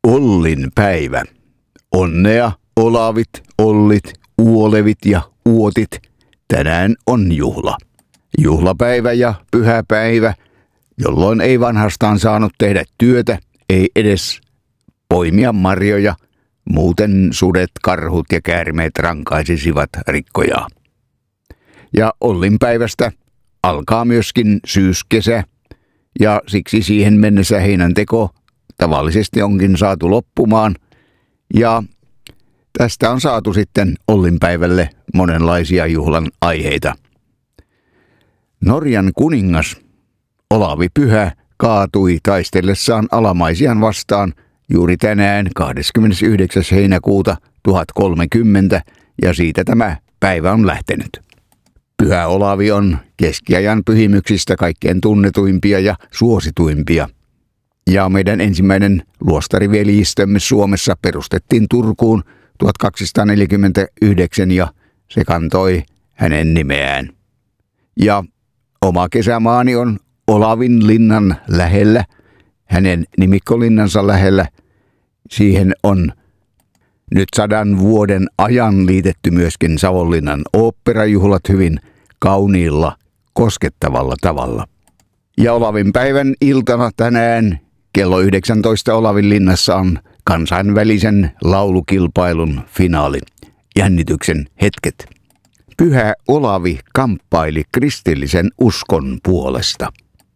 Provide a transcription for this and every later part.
Ollin päivä. Onnea, Olavit, Ollit, Uolevit ja Uotit. Tänään on juhla. Juhlapäivä ja pyhäpäivä, jolloin ei vanhastaan saanut tehdä työtä, ei edes poimia marjoja. Muuten sudet, karhut ja käärmeet rankaisisivat rikkojaa. Ja Ollin päivästä alkaa myöskin syyskesä, ja siksi siihen mennessä heinänteko tavallisesti onkin saatu loppumaan. Ja tästä on saatu sitten Ollin päivälle monenlaisia juhlan aiheita. Norjan kuningas Olavi Pyhä kaatui taistellessaan alamaisiaan vastaan juuri tänään 29. heinäkuuta 1030, ja siitä tämä päivä on lähtenyt. Pyhä Olavi on keskiajan pyhimyksistä kaikkein tunnetuimpia ja suosituimpia. Ja meidän ensimmäinen luostariveljistömme Suomessa perustettiin Turkuun 1249 ja se kantoi hänen nimeään. Ja oma kesämaani on Olavin linnan lähellä, hänen nimikkolinnansa lähellä. Siihen on nyt 100 vuoden ajan liitetty myöskin Savonlinnan oopperajuhlat hyvin kauniilla, koskettavalla tavalla. Ja Olavin päivän iltana tänään kello 19 Olavin linnassa on kansainvälisen laulukilpailun finaali. Jännityksen hetket. Pyhä Olavi kamppaili kristillisen uskon puolesta.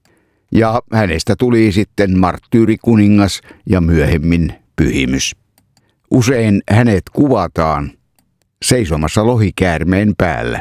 Ja hänestä tuli sitten marttyyrikuningas ja myöhemmin pyhimys. Usein hänet kuvataan seisomassa lohikäärmeen päällä.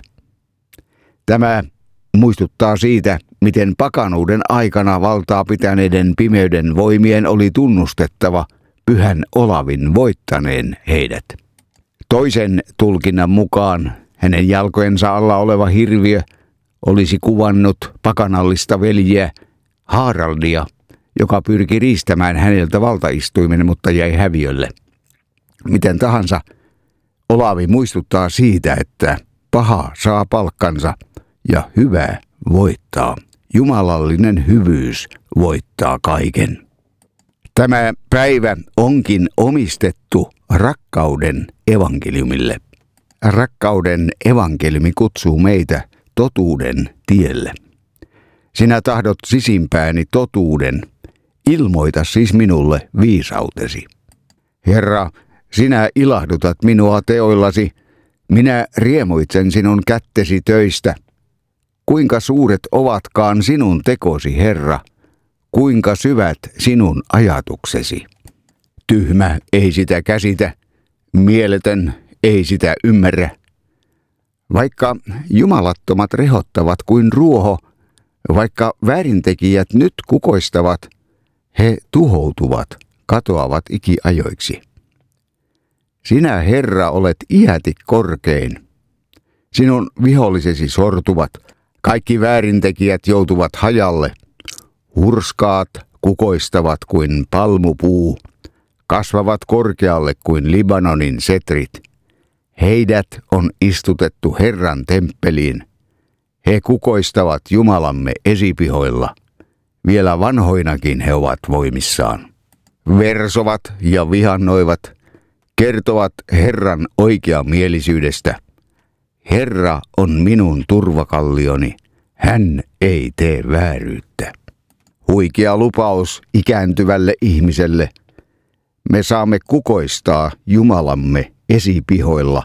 Tämä muistuttaa siitä, miten pakanuuden aikana valtaa pitäneiden pimeyden voimien oli tunnustettava Pyhän Olavin voittaneen heidät. Toisen tulkinnan mukaan hänen jalkojensa alla oleva hirviö olisi kuvannut pakanallista veljeä Haraldia, joka pyrki riistämään häneltä valtaistuimen, mutta jäi häviölle. Miten tahansa, Olavi muistuttaa siitä, että paha saa palkkansa ja hyvä voittaa. Jumalallinen hyvyys voittaa kaiken. Tämä päivä onkin omistettu rakkauden evankeliumille. Rakkauden evankeliumi kutsuu meitä totuuden tielle. Sinä tahdot sisimpääni totuuden, ilmoita siis minulle viisautesi. Herra, sinä ilahdutat minua teoillasi, minä riemuitsen sinun kättesi töistä. Kuinka suuret ovatkaan sinun tekosi, Herra, kuinka syvät sinun ajatuksesi. Tyhmä ei sitä käsitä, mieletön ei sitä ymmärrä. Vaikka jumalattomat rehottavat kuin ruoho, vaikka väärintekijät nyt kukoistavat, he tuhoutuvat, katoavat ikiajoiksi. Sinä, Herra, olet iäti korkein. Sinun vihollisesi sortuvat, kaikki väärintekijät joutuvat hajalle. Hurskaat kukoistavat kuin palmupuu, kasvavat korkealle kuin Libanonin setrit. Heidät on istutettu Herran temppeliin. He kukoistavat Jumalamme esipihoilla. Vielä vanhoinakin he ovat voimissaan. Versovat ja vihannoivat, kertovat Herran oikeamielisyydestä. Herra on minun turvakallioni, hän ei tee vääryyttä. Huikea lupaus ikääntyvälle ihmiselle. Me saamme kukoistaa Jumalamme esipihoilla,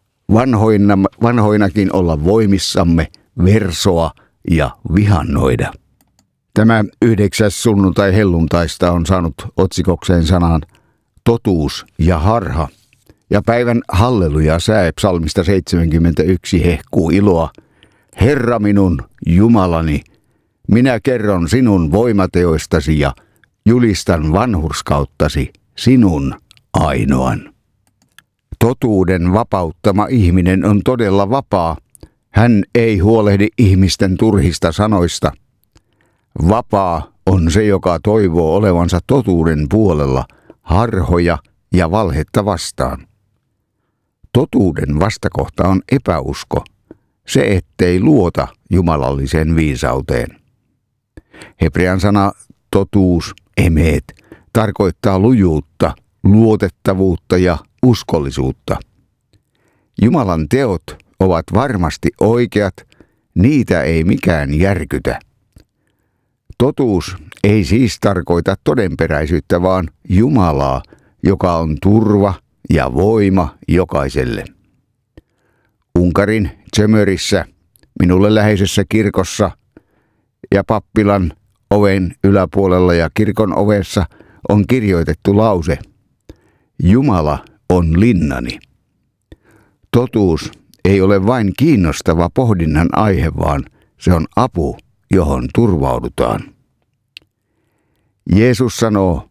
vanhoinakin olla voimissamme, versoa ja vihannoida. Tämä 9. sunnuntai helluntaista on saanut otsikokseen sanan totuus ja harha. Ja päivän halleluja sää psalmista 71 hehkuu iloa. Herra minun Jumalani, minä kerron sinun voimateoistasi ja julistan vanhurskauttasi sinun ainoan. Totuuden vapauttama ihminen on todella vapaa. Hän ei huolehdi ihmisten turhista sanoista. Vapaa on se, joka toivoo olevansa totuuden puolella, harhoja ja valhetta vastaan. Totuuden vastakohta on epäusko, se ettei luota jumalalliseen viisauteen. Hebrean sana totuus, emet, tarkoittaa lujuutta, luotettavuutta ja uskollisuutta. Jumalan teot ovat varmasti oikeat, niitä ei mikään järkytä. Totuus ei siis tarkoita todenperäisyyttä, vaan Jumalaa, joka on turva ja voima jokaiselle. Unkarin Zömörissä, minulle läheisessä kirkossa ja pappilan oven yläpuolella ja kirkon ovessa on kirjoitettu lause: Jumala on linnani. Totuus ei ole vain kiinnostava pohdinnan aihe, vaan se on apu, johon turvaudutaan. Jeesus sanoo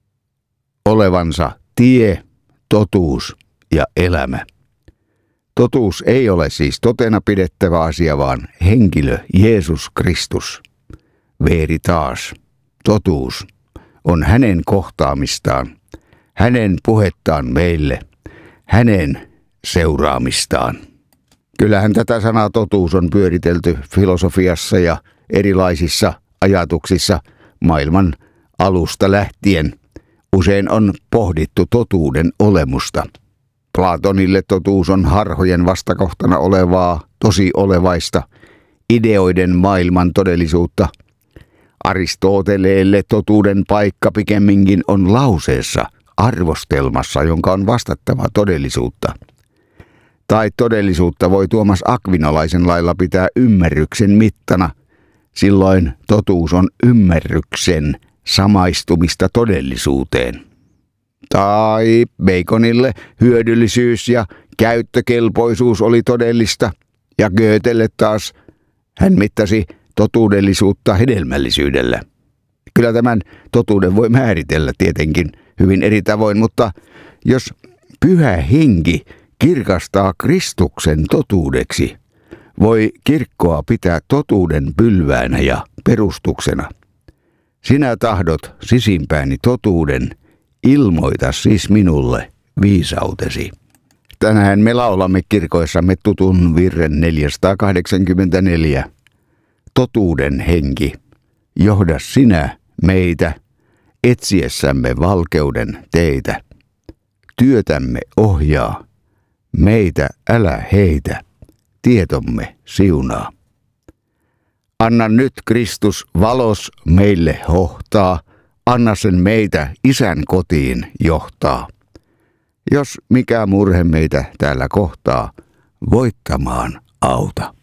olevansa tie, totuus ja elämä. Totuus ei ole siis totena pidettävä asia, vaan henkilö Jeesus Kristus. Veritas, totuus, on hänen kohtaamistaan, hänen puhettaan meille, hänen seuraamistaan. Kyllähän tätä sanaa totuus on pyöritelty filosofiassa ja erilaisissa ajatuksissa maailman alusta lähtien. Usein on pohdittu totuuden olemusta. Platonille totuus on harhojen vastakohtana olevaa, tosi olevaista, ideoiden maailman todellisuutta. Aristoteleelle totuuden paikka pikemminkin on lauseessa, arvostelmassa, jonka on vastattava todellisuutta. Tai todellisuutta voi Tuomas Akvinolaisen lailla pitää ymmärryksen mittana. Silloin totuus on ymmärryksen samaistumista todellisuuteen. Tai Baconille hyödyllisyys ja käyttökelpoisuus oli todellista, ja Goethelle taas hän mittasi totuudellisuutta hedelmällisyydellä. Kyllä tämän totuuden voi määritellä tietenkin hyvin eri tavoin, mutta jos Pyhä Henki kirkastaa Kristuksen totuudeksi, voi kirkkoa pitää totuuden pylväänä ja perustuksena. Sinä tahdot sisimpääni totuuden, ilmoita siis minulle viisautesi. Tänään me laulamme kirkoissamme tutun virren 484. Totuuden henki, johda sinä meitä, etsiessämme valkeuden teitä. Työtämme ohjaa, meitä älä heitä, tietomme siunaa. Anna nyt Kristus valos meille hohtaa, anna sen meitä Isän kotiin johtaa. Jos mikä murhe meitä täällä kohtaa, voittamaan auta.